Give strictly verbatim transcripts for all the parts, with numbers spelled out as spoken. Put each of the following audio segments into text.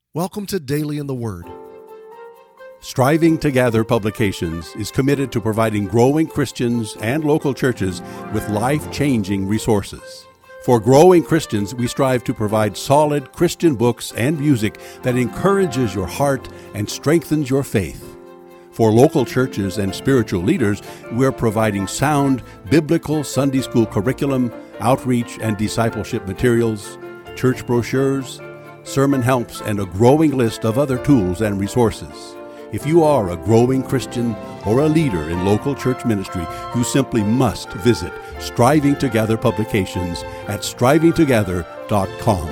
Welcome to Daily in the Word. Striving to Gather Publications is committed to providing growing Christians and local churches with life-changing resources. For growing Christians, we strive to provide solid Christian books and music that encourages your heart and strengthens your faith. For local churches and spiritual leaders, we're providing sound biblical Sunday school curriculum, outreach and discipleship materials, church brochures, sermon helps, and a growing list of other tools and resources. If you are a growing Christian or a leader in local church ministry, you simply must visit Striving to Gather Publications at striving to gather dot com.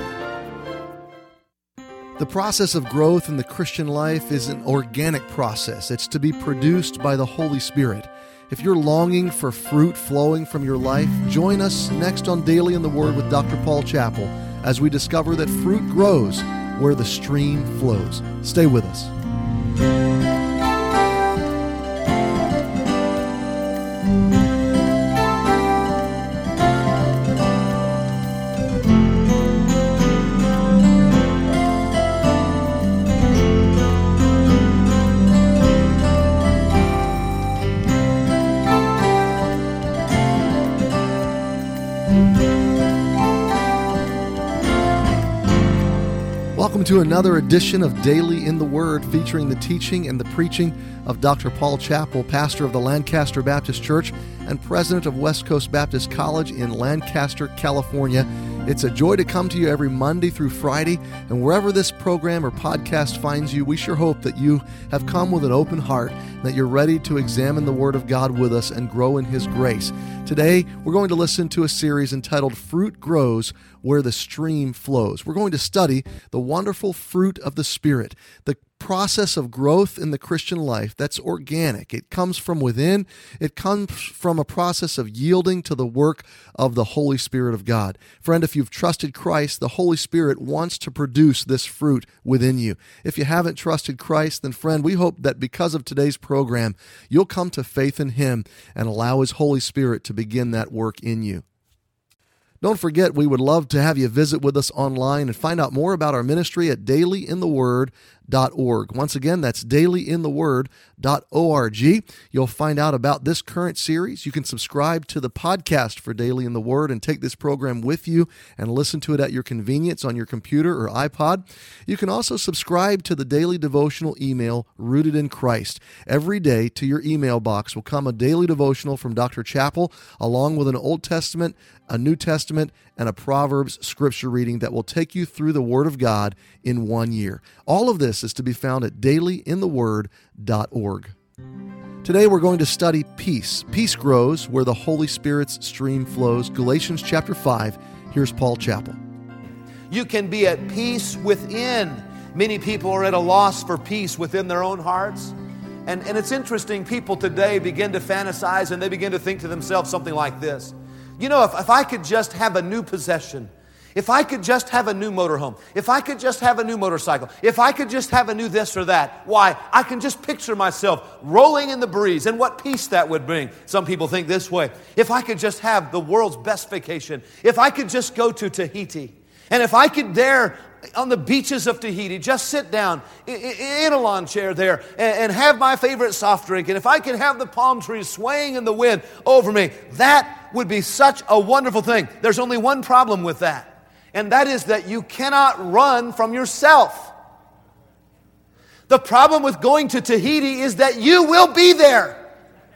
The process of growth in the Christian life is an organic process. It's to be produced by the Holy Spirit. If you're longing for fruit flowing from your life, join us next on Daily in the Word with Doctor Paul Chappell as we discover that fruit grows where the stream flows. Stay with us. Welcome to another edition of Daily in the Word, featuring the teaching and the preaching of Doctor Paul Chappell, pastor of the Lancaster Baptist Church and president of West Coast Baptist College in Lancaster, California. It's a joy to come to you every Monday through Friday, and wherever this program or podcast finds you, we sure hope that you have come with an open heart, that you're ready to examine the Word of God with us and grow in His grace. Today, we're going to listen to a series entitled Fruit Grows Where the Stream Flows. We're going to study the wonderful fruit of the Spirit, the process of growth in the Christian life that's organic. It comes from within. It comes from a process of yielding to the work of the Holy Spirit of God. Friend, if you've trusted Christ, the Holy Spirit wants to produce this fruit within you. If you haven't trusted Christ, then friend, we hope that because of today's program, you'll come to faith in Him and allow His Holy Spirit to begin that work in you. Don't forget, we would love to have you visit with us online and find out more about our ministry at daily in the word dot org. Once again, that's daily in the word dot org. You'll find out about this current series. You can subscribe to the podcast for Daily in the Word and take this program with you and listen to it at your convenience on your computer or iPod. You can also subscribe to the daily devotional email, Rooted in Christ. Every day to your email box will come a daily devotional from Doctor Chappell, along with an Old Testament, a New Testament, and a Proverbs scripture reading that will take you through the Word of God in one year. All of this is to be found at daily in the word dot org. Today we're going to study peace. Peace grows where the Holy Spirit's stream flows. Galatians chapter five. Here's Paul Chappell. You can be at peace within. Many people are at a loss for peace within their own hearts. And, and it's interesting, people today begin to fantasize and they begin to think to themselves something like this. You know, if, if I could just have a new possession, if I could just have a new motorhome, if I could just have a new motorcycle, if I could just have a new this or that, why, I can just picture myself rolling in the breeze and what peace that would bring. Some people think this way. If I could just have the world's best vacation, if I could just go to Tahiti, and if I could there on the beaches of Tahiti, just sit down in a lawn chair there and have my favorite soft drink. And if I could have the palm trees swaying in the wind over me, that would be such a wonderful thing. There's only one problem with that, and that is that you cannot run from yourself. The problem with going to Tahiti is that you will be there.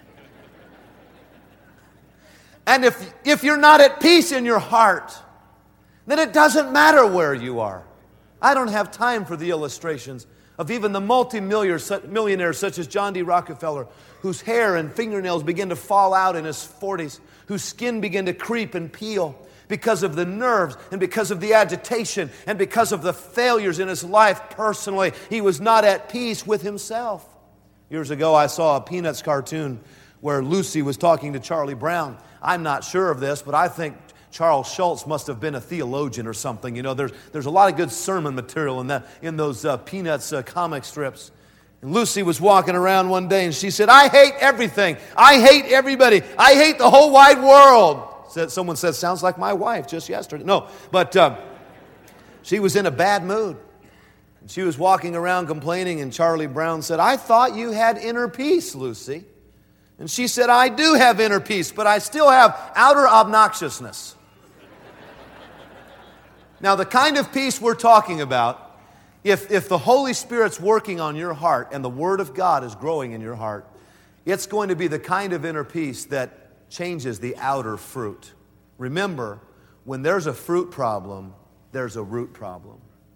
And if, if you're not at peace in your heart, then it doesn't matter where you are. I don't have time for the illustrations of even the multi-millionaires such as John D. Rockefeller, whose hair and fingernails begin to fall out in his forties, whose skin began to creep and peel because of the nerves and because of the agitation and because of the failures in his life personally. He was not at peace with himself. Years ago, I saw a Peanuts cartoon where Lucy was talking to Charlie Brown. I'm not sure of this, but I think Charles Schultz must have been a theologian or something. You know, there's there's a lot of good sermon material in that in those uh, Peanuts uh, comic strips. And Lucy was walking around one day and she said, "I hate everything. I hate everybody. I hate the whole wide world." Said, someone said, "Sounds like my wife just yesterday." No, but uh, she was in a bad mood. She was walking around complaining, and Charlie Brown said, "I thought you had inner peace, Lucy." And she said, "I do have inner peace, but I still have outer obnoxiousness." Now, the kind of peace we're talking about, if, if the Holy Spirit's working on your heart and the Word of God is growing in your heart, it's going to be the kind of inner peace that changes the outer fruit. Remember, when there's a fruit problem, there's a root problem.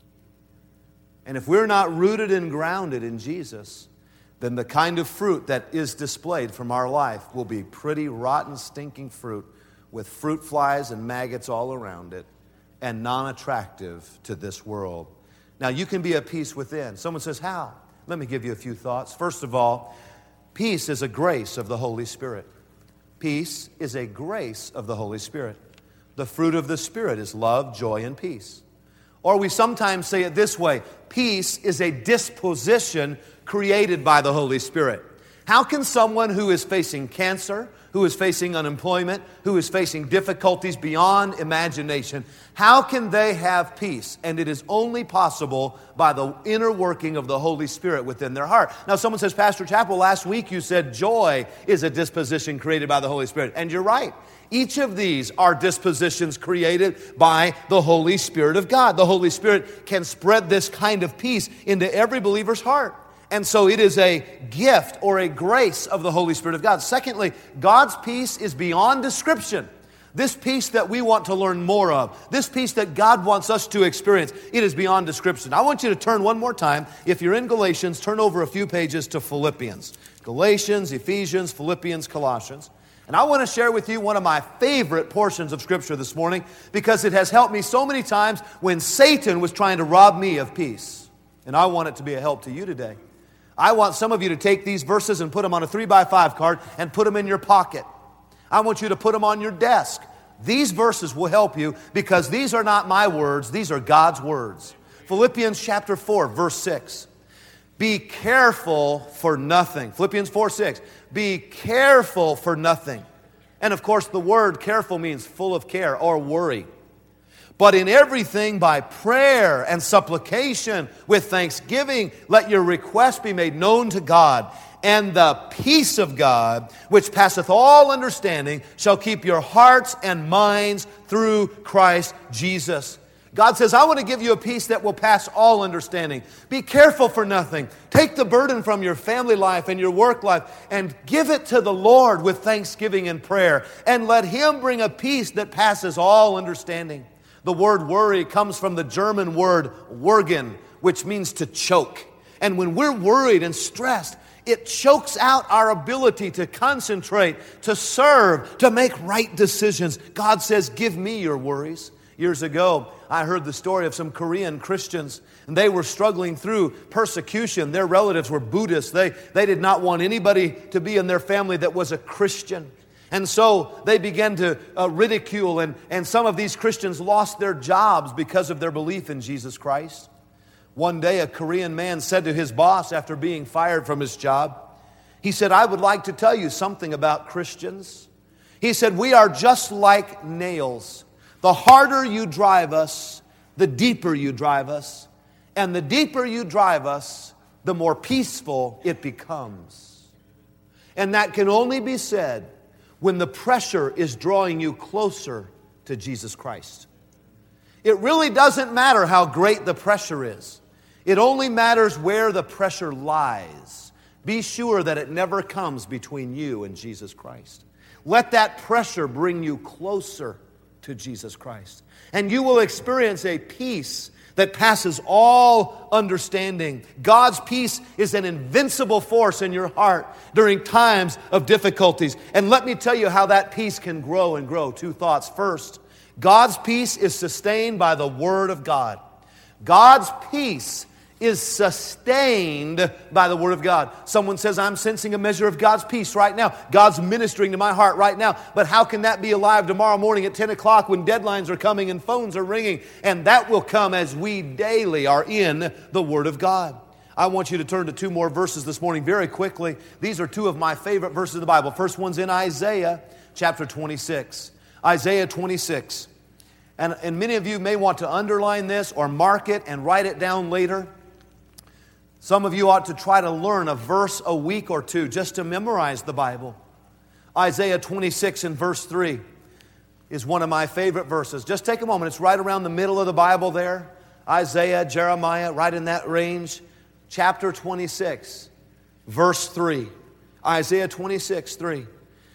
And if we're not rooted and grounded in Jesus, then the kind of fruit that is displayed from our life will be pretty rotten, stinking fruit with fruit flies and maggots all around it and non-attractive to this world. Now, you can be at peace within. Someone says, how? Let me give you a few thoughts. First of all, peace is a grace of the Holy Spirit. Peace is a grace of the Holy Spirit. The fruit of the Spirit is love, joy, and peace. Or we sometimes say it this way, peace is a disposition created by the Holy Spirit. How can someone who is facing cancer, who is facing unemployment, who is facing difficulties beyond imagination, how can they have peace? And it is only possible by the inner working of the Holy Spirit within their heart. Now someone says, Pastor Chappell, last week you said joy is a disposition created by the Holy Spirit. And you're right. Each of these are dispositions created by the Holy Spirit of God. The Holy Spirit can spread this kind of peace into every believer's heart. And so it is a gift or a grace of the Holy Spirit of God. Secondly, God's peace is beyond description. This peace that we want to learn more of, this peace that God wants us to experience, it is beyond description. I want you to turn one more time. If you're in Galatians, turn over a few pages to Philippians. Galatians, Ephesians, Philippians, Colossians. And I want to share with you one of my favorite portions of Scripture this morning because it has helped me so many times when Satan was trying to rob me of peace. And I want it to be a help to you today. I want some of you to take these verses and put them on a three by five card and put them in your pocket. I want you to put them on your desk. These verses will help you because these are not my words, these are God's words. Philippians chapter four, verse six. Be careful for nothing. Philippians four six. Be careful for nothing. And of course, the word careful means full of care or worry. But in everything by prayer and supplication with thanksgiving, let your requests be made known to God. And the peace of God, which passeth all understanding, shall keep your hearts and minds through Christ Jesus. God says, I want to give you a peace that will pass all understanding. Be careful for nothing. Take the burden from your family life and your work life and give it to the Lord with thanksgiving and prayer. And let Him bring a peace that passes all understanding. The word worry comes from the German word würgen, which means to choke. And when we're worried and stressed, it chokes out our ability to concentrate, to serve, to make right decisions. God says, give me your worries. Years ago, I heard the story of some Korean Christians, and they were struggling through persecution. Their relatives were Buddhists. They, they did not want anybody to be in their family that was a Christian. And so they began to uh, ridicule, and, and some of these Christians lost their jobs because of their belief in Jesus Christ. One day, a Korean man said to his boss after being fired from his job, he said, I would like to tell you something about Christians. He said, we are just like nails. The harder you drive us, the deeper you drive us. And the deeper you drive us, the more peaceful it becomes. And that can only be said when the pressure is drawing you closer to Jesus Christ. It really doesn't matter how great the pressure is. It only matters where the pressure lies. Be sure that it never comes between you and Jesus Christ. Let that pressure bring you closer to Jesus Christ. And you will experience a peace that passes all understanding. God's peace is an invincible force in your heart during times of difficulties. And let me tell you how that peace can grow and grow. Two thoughts. First, God's peace is sustained by the Word of God. God's peace is sustained by the Word of God. Someone says, I'm sensing a measure of God's peace right now. God's ministering to my heart right now. But how can that be alive tomorrow morning at ten o'clock when deadlines are coming and phones are ringing? And that will come as we daily are in the Word of God. I want you to turn to two more verses this morning very quickly. These are two of my favorite verses of the Bible. First one's in Isaiah chapter twenty-six. Isaiah twenty-six. And, and many of you may want to underline this or mark it and write it down later. Some of you ought to try to learn a verse a week or two just to memorize the Bible. Isaiah twenty-six and verse three is one of my favorite verses. Just take a moment. It's right around the middle of the Bible there. Isaiah, Jeremiah, right in that range. Chapter twenty-six, verse three. Isaiah twenty-six, three.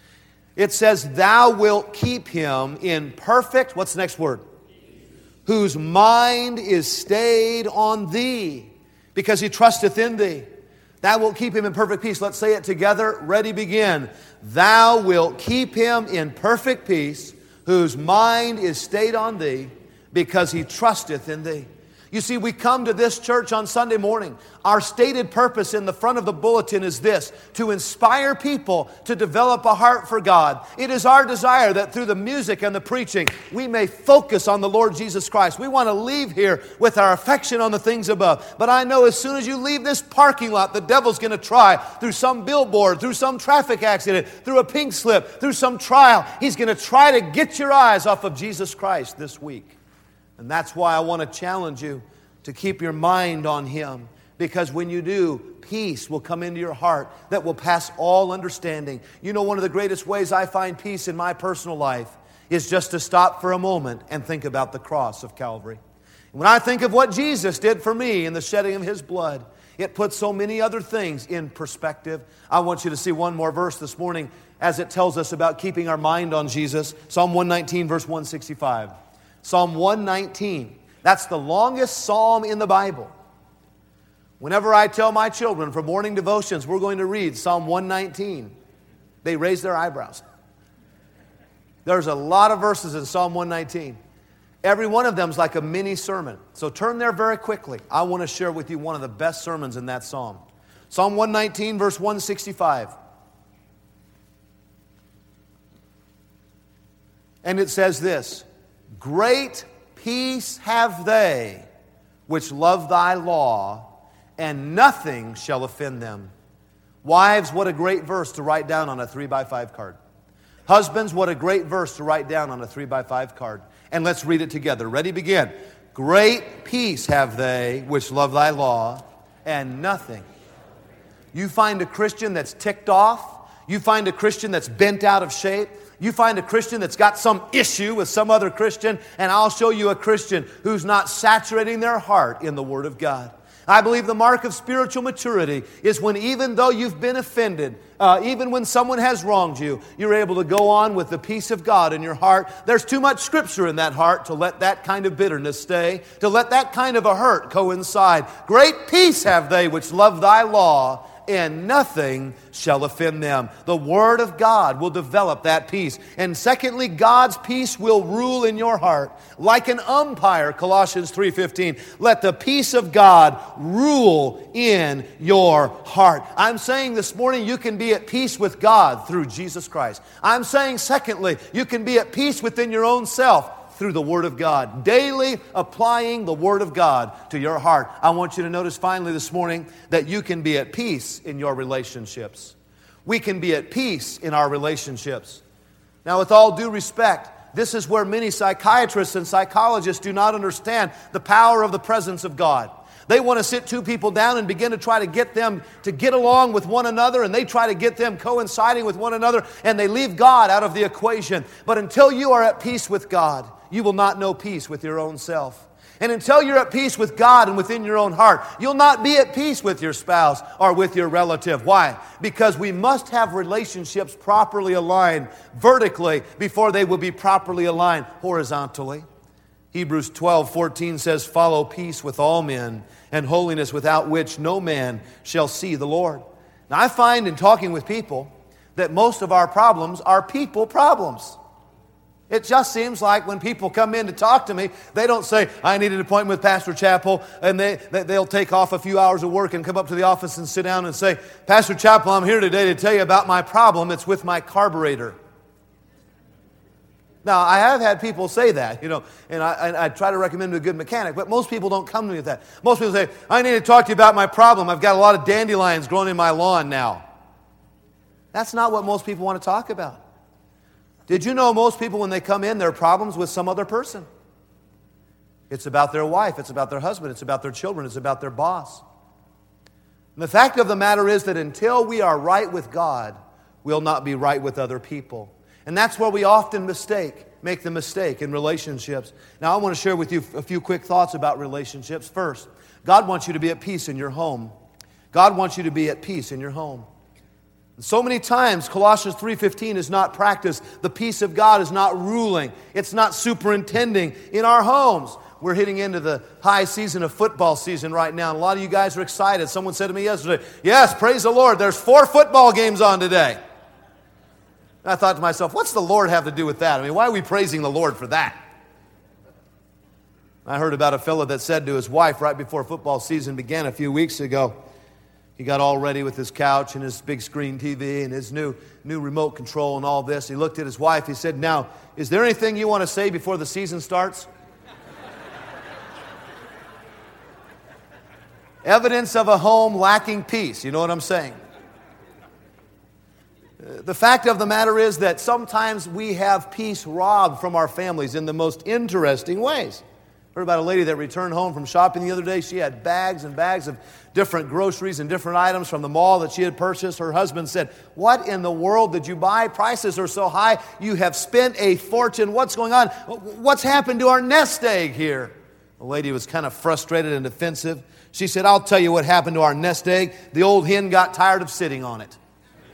It says, thou wilt keep him in perfect, what's the next word? Whose mind is stayed on thee, because he trusteth in thee. Thou wilt keep him in perfect peace. Let's say it together. Ready, begin. Thou wilt keep him in perfect peace, whose mind is stayed on thee, because he trusteth in thee. You see, we come to this church on Sunday morning. Our stated purpose in the front of the bulletin is this: to inspire people to develop a heart for God. It is our desire that through the music and the preaching, we may focus on the Lord Jesus Christ. We want to leave here with our affection on the things above. But I know as soon as you leave this parking lot, the devil's going to try, through some billboard, through some traffic accident, through a pink slip, through some trial, he's going to try to get your eyes off of Jesus Christ this week. And that's why I want to challenge you to keep your mind on Him. Because when you do, peace will come into your heart that will pass all understanding. You know, one of the greatest ways I find peace in my personal life is just to stop for a moment and think about the cross of Calvary. When I think of what Jesus did for me in the shedding of His blood, it puts so many other things in perspective. I want you to see one more verse this morning as it tells us about keeping our mind on Jesus. Psalm one nineteen, verse one sixty-five. Psalm one nineteen. That's the longest psalm in the Bible. Whenever I tell my children for morning devotions, we're going to read Psalm one nineteen, they raise their eyebrows. There's a lot of verses in Psalm one nineteen. Every one of them is like a mini sermon. So turn there very quickly. I want to share with you one of the best sermons in that psalm. Psalm one nineteen, verse one sixty-five. And it says this: great peace have they which love thy law, and nothing shall offend them. Wives, what a great verse to write down on a three by five card. Husbands, what a great verse to write down on a three by five card. And let's read it together. Ready, begin. Great peace have they which love thy law, and nothing. You find a Christian that's ticked off. You find a Christian that's bent out of shape. You find a Christian that's got some issue with some other Christian, and I'll show you a Christian who's not saturating their heart in the Word of God. I believe the mark of spiritual maturity is when, even though you've been offended, uh, even when someone has wronged you, you're able to go on with the peace of God in your heart. There's too much Scripture in that heart to let that kind of bitterness stay, to let that kind of a hurt coincide. Great peace have they which love thy law, and nothing shall offend them. The Word of God will develop that peace. And secondly, God's peace will rule in your heart. Like an umpire, Colossians three fifteen, let the peace of God rule in your heart. I'm saying this morning you can be at peace with God through Jesus Christ. I'm saying secondly, you can be at peace within your own self through the Word of God, daily applying the Word of God to your heart. I want you to notice finally this morning that you can be at peace in your relationships. We can be at peace in our relationships. Now, with all due respect, this is where many psychiatrists and psychologists do not understand the power of the presence of God. They want to sit two people down and begin to try to get them to get along with one another, and they try to get them coinciding with one another, and they leave God out of the equation. But until you are at peace with God, you will not know peace with your own self. And until you're at peace with God and within your own heart, you'll not be at peace with your spouse or with your relative. Why? Because we must have relationships properly aligned vertically before they will be properly aligned horizontally. Hebrews twelve fourteen says, follow peace with all men and holiness, without which no man shall see the Lord. Now, I find in talking with people that most of our problems are people problems. It just seems like when people come in to talk to me, they don't say, I need an appointment with Pastor Chappell, and they, they, they'll take off a few hours of work and come up to the office and sit down and say, Pastor Chappell, I'm here today to tell you about my problem. It's with my carburetor. Now, I have had people say that, you know, and I, and I try to recommend to a good mechanic, but most people don't come to me with that. Most people say, I need to talk to you about my problem. I've got a lot of dandelions growing in my lawn now. That's not what most people want to talk about. Did you know most people, when they come in, their problems with some other person? It's about their wife, it's about their husband, it's about their children, it's about their boss. And the fact of the matter is that until we are right with God, we'll not be right with other people. And that's where we often mistake, make the mistake in relationships. Now, I want to share with you a few quick thoughts about relationships. First, God wants you to be at peace in your home. God wants you to be at peace in your home. And so many times, Colossians three fifteen is not practiced. The peace of God is not ruling. It's not superintending in our homes. We're hitting into the high season of football season right now. And a lot of you guys are excited. Someone said to me yesterday, yes, praise the Lord, there's four football games on today. And I thought to myself, what's the Lord have to do with that? I mean, why are we praising the Lord for that? I heard about a fellow that said to his wife right before football season began a few weeks ago, he got all ready with his couch and his big screen T V and his new, new remote control and all this. He looked at his wife. He said, now, is there anything you want to say before the season starts? Evidence of a home lacking peace. You know what I'm saying? The fact of the matter is that sometimes we have peace robbed from our families in the most interesting ways. Heard about a lady that returned home from shopping the other day. She had bags and bags of different groceries and different items from the mall that she had purchased. Her husband said, what in the world did you buy? Prices are so high. You have spent a fortune. What's going on? What's happened to our nest egg here? The lady was kind of frustrated and defensive. She said, I'll tell you what happened to our nest egg. The old hen got tired of sitting on it.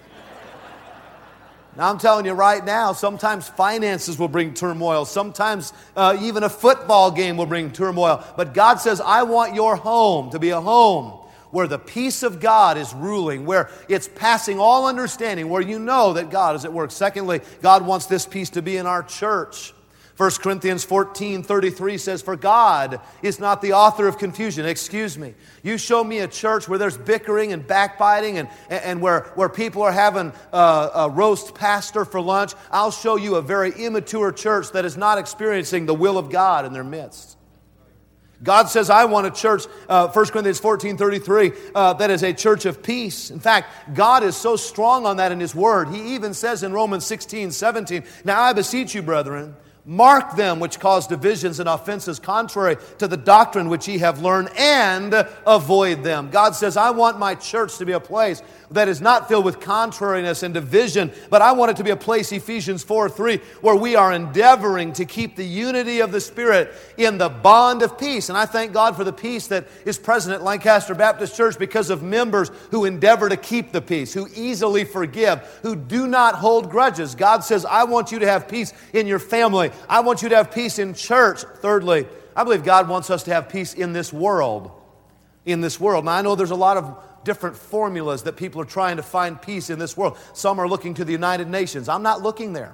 Now, I'm telling you right now, sometimes finances will bring turmoil. Sometimes uh, even a football game will bring turmoil. But God says, I want your home to be a home where the peace of God is ruling, where it's passing all understanding, where you know that God is at work. Secondly, God wants this peace to be in our church. First Corinthians fourteen thirty-three says, for God is not the author of confusion. Excuse me. You show me a church where there's bickering and backbiting and, and where, where people are having a, a roast pastor for lunch. I'll show you a very immature church that is not experiencing the will of God in their midst. God says, I want a church, uh, First Corinthians fourteen thirty-three, uh, that is a church of peace. In fact, God is so strong on that in His Word. He even says in Romans sixteen seventeen, now I beseech you, brethren, mark them which cause divisions and offenses contrary to the doctrine which ye have learned, and avoid them. God says, I want my church to be a place that is not filled with contrariness and division, but I want it to be a place, Ephesians four three, where we are endeavoring to keep the unity of the Spirit in the bond of peace. And I thank God for the peace that is present at Lancaster Baptist Church because of members who endeavor to keep the peace, who easily forgive, who do not hold grudges. God says, I want you to have peace in your family. I want you to have peace in church. Thirdly, I believe God wants us to have peace in this world. In this world. Now, I know there's a lot of different formulas that people are trying to find peace in this world. Some are looking to the United Nations. I'm not looking there.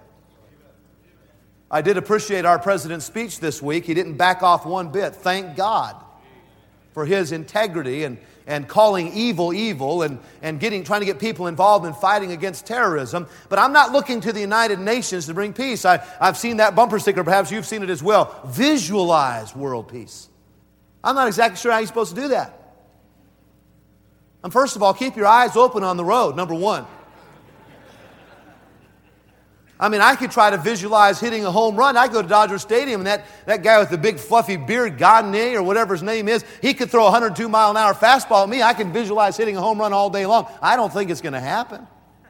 I did appreciate our president's speech this week. He didn't back off one bit. Thank God for his integrity and, and calling evil evil and, and getting trying to get people involved in fighting against terrorism. But I'm not looking to the United Nations to bring peace. I, I've seen that bumper sticker. Perhaps you've seen it as well. Visualize world peace. I'm not exactly sure how you're supposed to do that. And first of all, keep your eyes open on the road, number one. I mean, I could try to visualize hitting a home run. I go to Dodger Stadium, and that, that guy with the big fluffy beard, Gagne, or whatever his name is, he could throw a one oh two mile an hour fastball at me. I can visualize hitting a home run all day long. I don't think it's going to happen.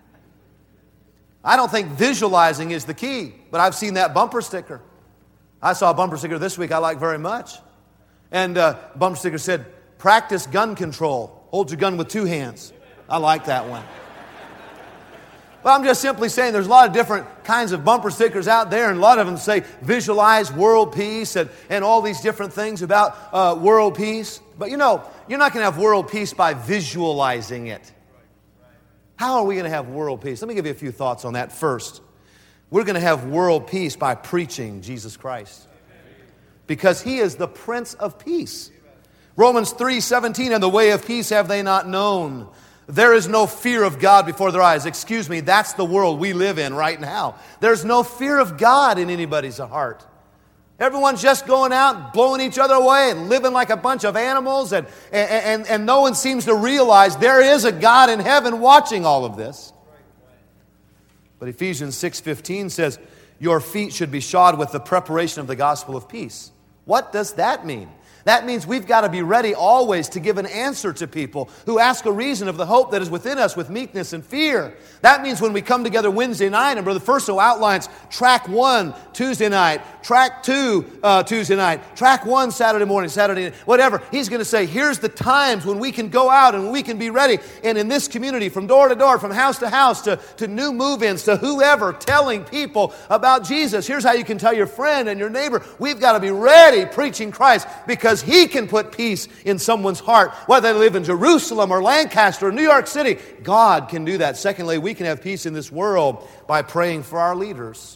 I don't think visualizing is the key, but I've seen that bumper sticker. I saw a bumper sticker this week I like very much. And uh, bumper sticker said, practice gun control. Hold your gun with two hands. I like that one. Well, I'm just simply saying there's a lot of different kinds of bumper stickers out there, and a lot of them say visualize world peace and, and all these different things about uh, world peace. But you know, you're not going to have world peace by visualizing it. How are we going to have world peace? Let me give you a few thoughts on that first. We're going to have world peace by preaching Jesus Christ, because He is the Prince of Peace. Romans three seventeen, and the way of peace have they not known. There is no fear of God before their eyes. Excuse me, that's the world we live in right now. There's no fear of God in anybody's heart. Everyone's just going out, blowing each other away and living like a bunch of animals, and, and, and no one seems to realize there is a God in heaven watching all of this. But Ephesians six fifteen says, your feet should be shod with the preparation of the gospel of peace. What does that mean? That means we've got to be ready always to give an answer to people who ask a reason of the hope that is within us with meekness and fear. That means when we come together Wednesday night, and Brother Furso outlines track one Tuesday night, track two uh, Tuesday night, track one Saturday morning, Saturday night, whatever. He's going to say, here's the times when we can go out and we can be ready. And in this community, from door to door, from house to house, to, to new move-ins, to whoever, telling people about Jesus. Here's how you can tell your friend and your neighbor. We've got to be ready preaching Christ, because He can put peace in someone's heart, whether they live in Jerusalem or Lancaster or New York City. God can do that. Secondly, we can have peace in this world by praying for our leaders.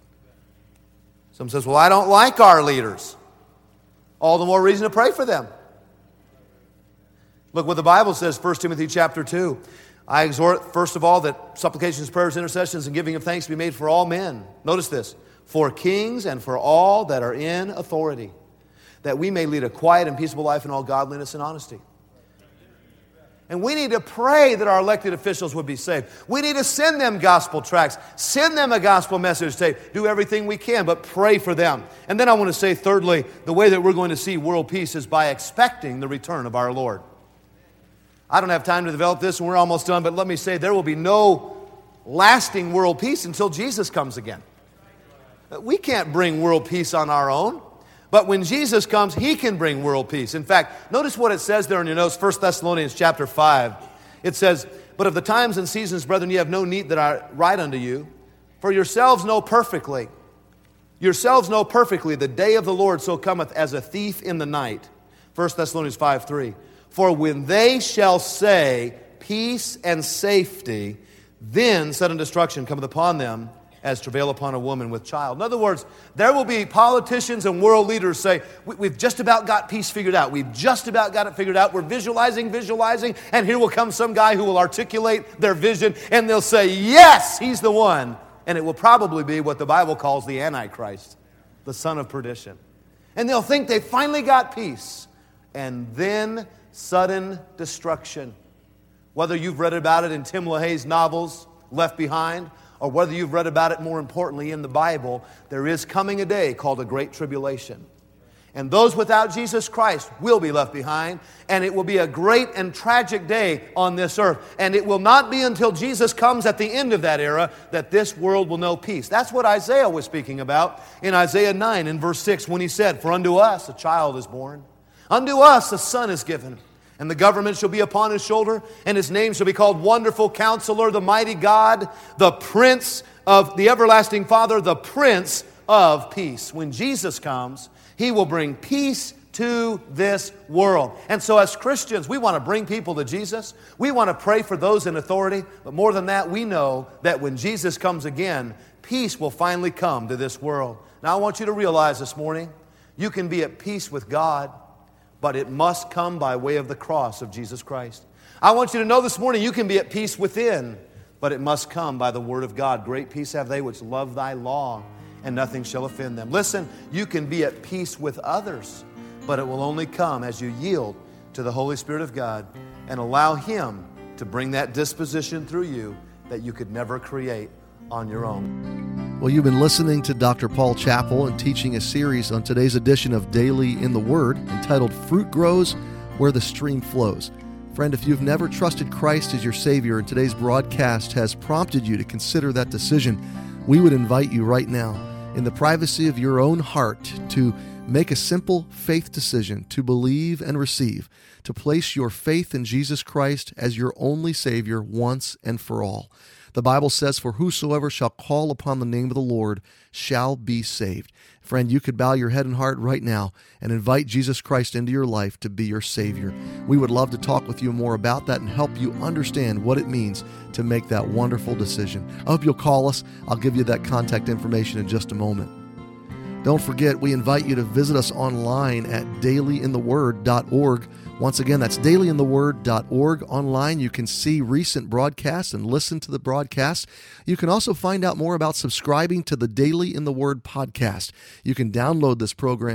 Some says, well, I don't like our leaders. All the more reason to pray for them. Look what the Bible says, First Timothy chapter two. I exhort, first of all, that supplications, prayers, intercessions, and giving of thanks be made for all men. Notice this. For kings and for all that are in authority, that we may lead a quiet and peaceable life in all godliness and honesty. And we need to pray that our elected officials would be saved. We need to send them gospel tracts, send them a gospel message tape, do everything we can, but pray for them. And then I want to say, thirdly, the way that we're going to see world peace is by expecting the return of our Lord. I don't have time to develop this, and we're almost done, but let me say there will be no lasting world peace until Jesus comes again. We can't bring world peace on our own. But when Jesus comes, He can bring world peace. In fact, notice what it says there in your notes, First Thessalonians chapter five. It says, but of the times and seasons, brethren, ye have no need that I write unto you, for yourselves know perfectly, yourselves know perfectly, the day of the Lord so cometh as a thief in the night. First Thessalonians five three. For when they shall say, peace and safety, then sudden destruction cometh upon them, as travail upon a woman with child. In other words, there will be politicians and world leaders say, we've just about got peace figured out. We've just about got it figured out. We're visualizing, visualizing, and here will come some guy who will articulate their vision, and they'll say, yes, he's the one. And it will probably be what the Bible calls the Antichrist, the son of perdition. And they'll think they finally got peace. And then sudden destruction. Whether you've read about it in Tim LaHaye's novels, Left Behind, or whether you've read about it more importantly in the Bible, there is coming a day called a Great Tribulation. And those without Jesus Christ will be left behind, and it will be a great and tragic day on this earth. And it will not be until Jesus comes at the end of that era that this world will know peace. That's what Isaiah was speaking about in Isaiah nine in verse six when he said, for unto us a child is born, unto us a son is given, and the government shall be upon his shoulder, and his name shall be called Wonderful Counselor, the Mighty God, the Prince of the Everlasting Father, the Prince of Peace. When Jesus comes, He will bring peace to this world. And so as Christians, we want to bring people to Jesus. We want to pray for those in authority. But more than that, we know that when Jesus comes again, peace will finally come to this world. Now I want you to realize this morning, you can be at peace with God, but it must come by way of the cross of Jesus Christ. I want you to know this morning you can be at peace within, but it must come by the Word of God. Great peace have they which love Thy law, and nothing shall offend them. Listen, you can be at peace with others, but it will only come as you yield to the Holy Spirit of God and allow Him to bring that disposition through you that you could never create on your own. Well, you've been listening to Doctor Paul Chappell and teaching a series on today's edition of Daily in the Word entitled Fruit Grows Where the Stream Flows. Friend, if you've never trusted Christ as your Savior and today's broadcast has prompted you to consider that decision, we would invite you right now, in the privacy of your own heart, to make a simple faith decision to believe and receive, to place your faith in Jesus Christ as your only Savior once and for all. The Bible says, for whosoever shall call upon the name of the Lord shall be saved. Friend, you could bow your head and heart right now and invite Jesus Christ into your life to be your Savior. We would love to talk with you more about that and help you understand what it means to make that wonderful decision. I hope you'll call us. I'll give you that contact information in just a moment. Don't forget, we invite you to visit us online at daily in the word dot org. Once again, that's daily in the word dot org. Online, you can see recent broadcasts and listen to the broadcasts. You can also find out more about subscribing to the Daily in the Word podcast. You can download this program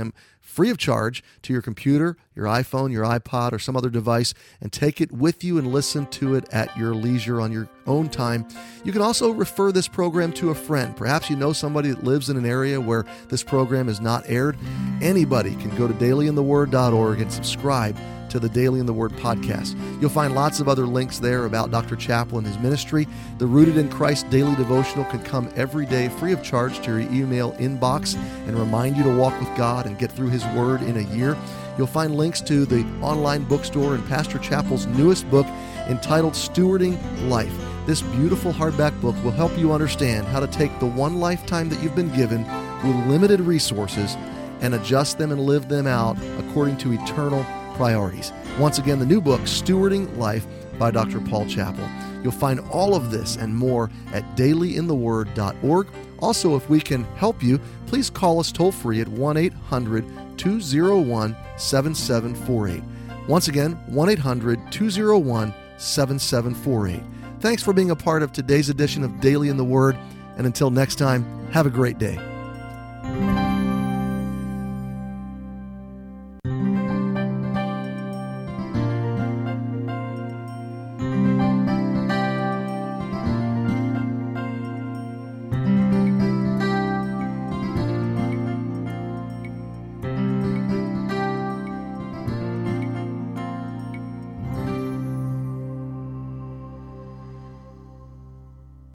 free of charge to your computer, your iPhone, your iPod, or some other device, and take it with you and listen to it at your leisure on your own time. You can also refer this program to a friend. Perhaps you know somebody that lives in an area where this program is not aired. Anybody can go to daily in the word dot org and subscribe to the Daily in the Word podcast. You'll find lots of other links there about Doctor Chappell and his ministry. The Rooted in Christ Daily Devotional can come every day free of charge to your email inbox and remind you to walk with God and get through His Word in a year. You'll find links to the online bookstore and Pastor Chappell's newest book entitled Stewarding Life. This beautiful hardback book will help you understand how to take the one lifetime that you've been given with limited resources and adjust them and live them out according to eternal priorities. Once again, the new book, Stewarding Life by Doctor Paul Chappell. You'll find all of this and more at daily in the word dot org. Also, if we can help you, please call us toll-free at one eight hundred two oh one seven seven four eight. Once again, one eight hundred two oh one seven seven four eight. Thanks for being a part of today's edition of Daily in the Word, and until next time, have a great day.